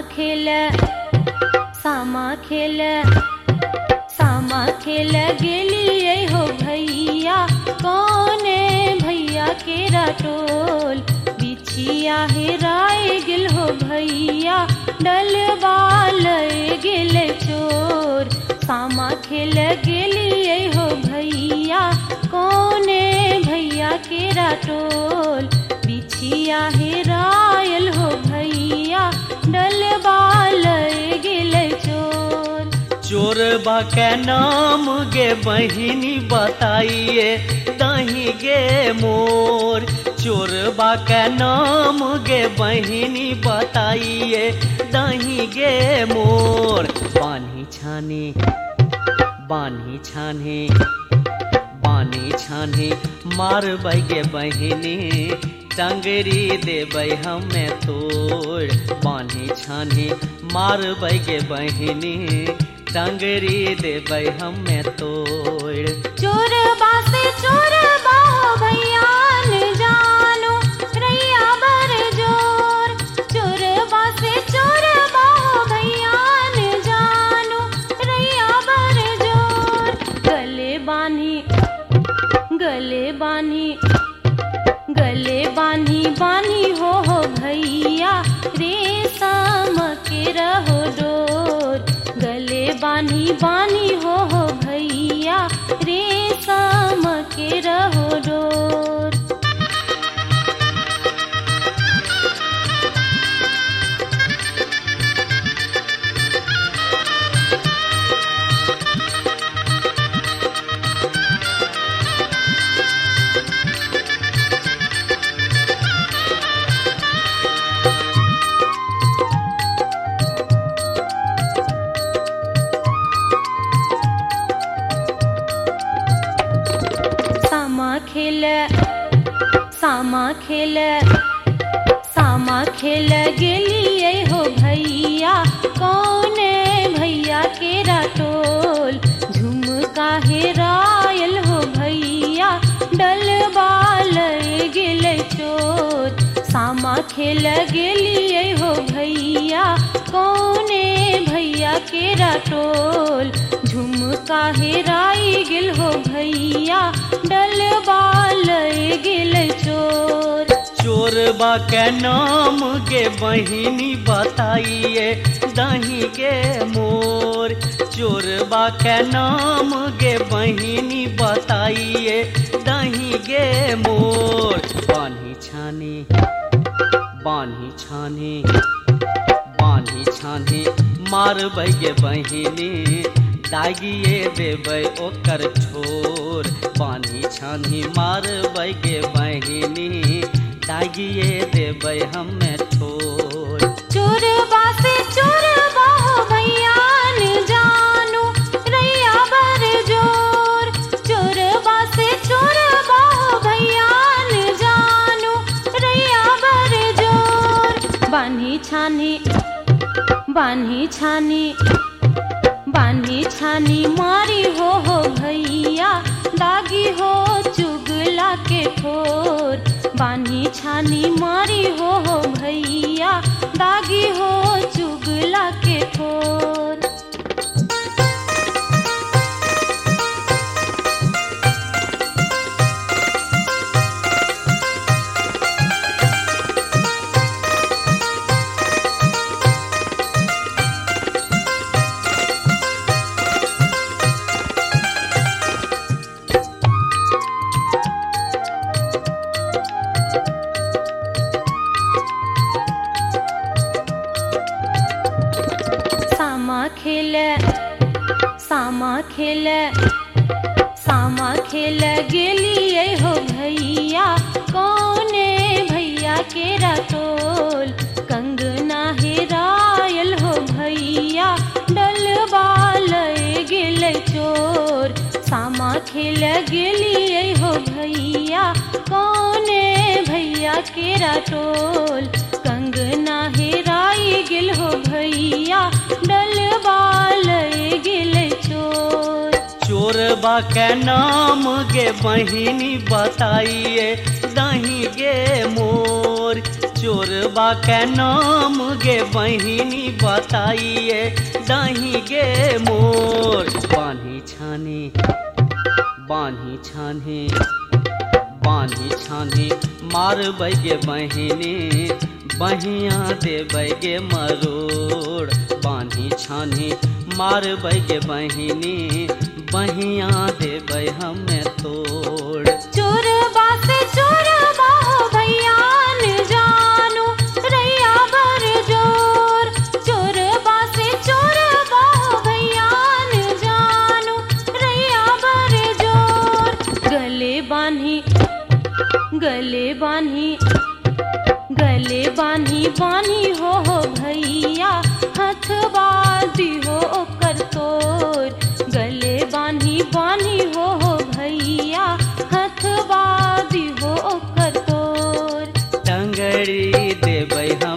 खेल सामा खेल गेलिए हो भैया कौने भैया के राटोल बिछिया हेराए गिल हो भैया डलवा लय गिल चोर सामा खेल गेलिए हो भैया कौने भैया के राटोल बिछिया हेरायल हो भैया डलवा लय गिल चोर। चोरबा के नाम गे बहिनी बताइए दही गे मोर। चोरबा के नाम गे बहिनी बताइए दही गे मोर। बानी छाने मारबै गे बहिनी टंगरी देबै हमें तोड़। बानी छाने मारबै गे बहिनी टंगरी देबै हमें तोड़। चोरबा से चोरबा भैया न जानो रैया बर जोर। चोरबा से चोरबा भैया न जानो रैया बर जोर। गले बानी भैया रेशम के रहो डोर। गले बानी हो भैया रेशम के रहो डोर। सामा खेल गेलिए हो भैया कौने भैया के राटोल झुमका हेरायल हो भैया डलवा लय गिल चोर। सामा खेल गेलिए हो भैया कौने भैया के राटोल झुमका हेराई गिल हो भैया डलवा लय गिल चोर। चोरबा के नाम गे बहिनी बताइए दही गे मोर। चोरबा के नाम गे बहिनी बताइए दही गे मोर। बानी छाने मारबै गे बहिनी दागिए देबै ओकर ठोर। बानी छानी मारबै गे बहिनी दागिए देबै हमें ठोर। चोरबा से चोरबा भैया न जानो रैया बर जोर। चोरबा से चोरबा भैया न जानो रैया बर जोर। बानी छानी मारी हो भैया दागी हो चुगला के ठोर। बानी छानी मारी हो भैया दागी हो चुगला के ठोर। सामा खेल गेलिए हो भैया कौने भैया के राटोल कंगना हेरायल हो भैया डलवा लय गिल चोर। सामा खेल गेलिए हो भैया कौने भैया के राटोल कंगना हेराई गिल हो भैया डलवा लय गिल चोर। चोरबा के नाम गे बहिनी बताइए दही गे मोर। चोरबा के नाम गे बहिनी बताइए दही गे मोर। बान्ही छानी बान्ही छानी बान्ही छानी मारबै गे बहिनी बहिया देबै गे मरोड़। बान्ही छानी मारबै गे बहिनी बहिया देबै हमें तोड़। चोरबा से चोरबा हो भैया न जानू रैया बर जोर। चोरबा से चोरबा हो भैया न जानू रैया बर जोर। गले बान्ही गले बान्ही गले बान्ही बान्ही हो भैया हथवा दिहो ओकर तोर। गले बान्ही बान्ही हो भैया हथवा दिहो ओकर तोर। टंगड़ी देबै हम